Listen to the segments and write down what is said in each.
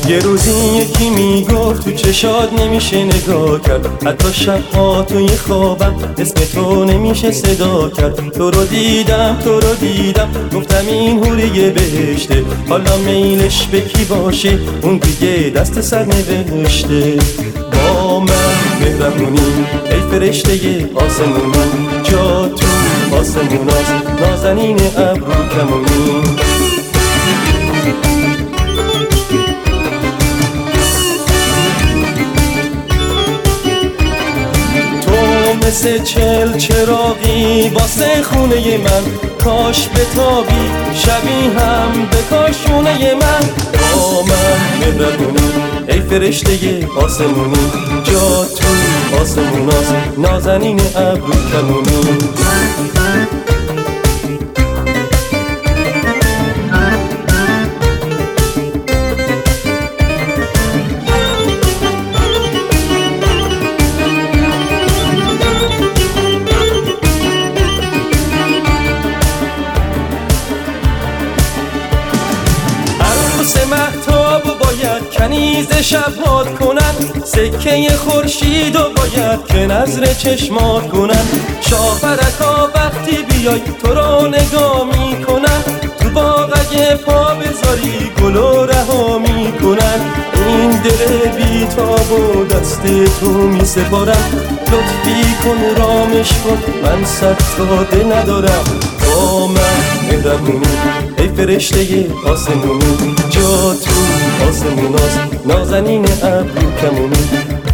یه روزی یکی میگفت تو چشات نمیشه نگاه کرد، حتی شبها توی خوابم اسم تو نمیشه صدا کرد. تو رو دیدم گفتم این حوری بهشته، حالا میلش به کی باشه اون دیگه دست سر نوشته. با من مهربونی ای فرشته آسمونی، جا تو آسموناست نازنین ابرو کمونی. مثل چل چراغی واسه خونه من، کاش بتابی شبی هم به کاشونه من. با من مهربونی ای فرشته آسمونی، جا تو آسموناست نازنین ابرو کمونی. مهتاب باید کنیز شبات کنن، سکه خورشید و باید که نظر چشمات کنن. شاپرکا وقتی بیای تو رو نگاه میکنن، تو باغ اگه پا بذاری گلو رها میکنن. این دل بیتاب و دست تو میسپارم، لطفی کن رامش کن من صد تا دل ندارم. با من مهربونی ای فرشته آسمونی، جا تو آسموناست نازنین ابرو کمونی.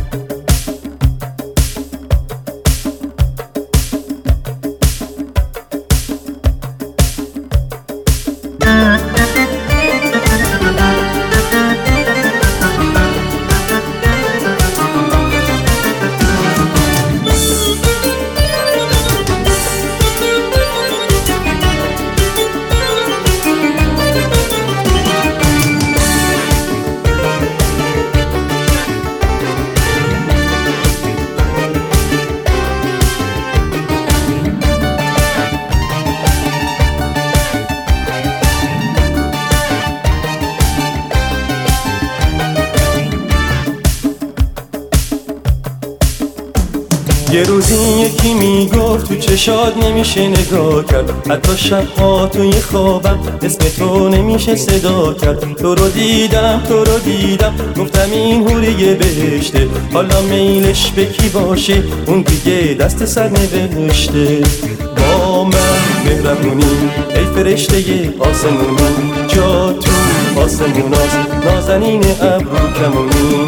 یه روزی یکی میگفت تو چشات نمیشه نگاه کرد، حتی شبها توی خوابم اسم تو نمیشه صدا کرد. تو رو دیدم گفتم این حوری بهشته، حالا میلش به کی باشه اون دیگه دست سر نوشته. با من مهربونی ای فرشته آسمونی، جا تو آسموناست نازنین ابرو کمونی.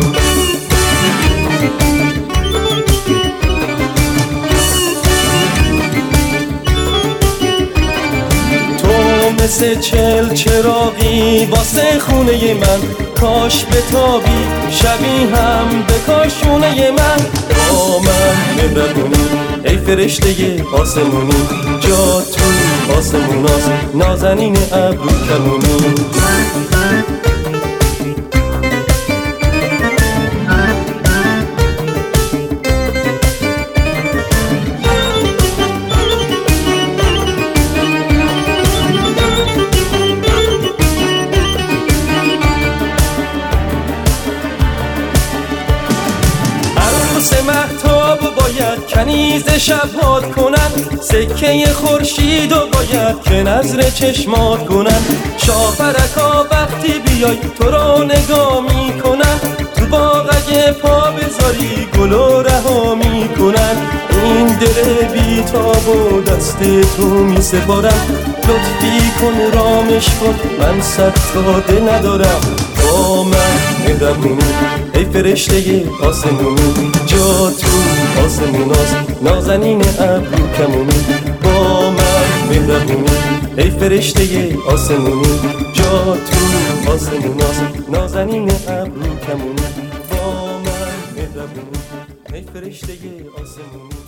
مثل چل چراغی واسه خونه من، کاش بتابی شبی هم به کاشونه من. با من مهربونی ای فرشته آسمونی، جا تو آسموناست نازنین ابرو کمونی. مهتاب باید کنیز شبات کنن، سکه خورشید و باید که نظر چشمات کنن. شاپرکا وقتی بیای تو رو نگاه میکنن، تو باغ اگه پا بذاری گلو رها میکنن. این دل بیتاب و دست تو میسپارم، لطفی کن رامش کن من صد تا دل ندارم. با من مهربونی ای فرشته آسمونی، جا تو آسموناست نازنین ابرو کمونی. با من مهربونی ای فرشته آسمونی، جا تو آسموناست نازنین ابرو کمونی. با من مهربونی ای فرشته آسمونی.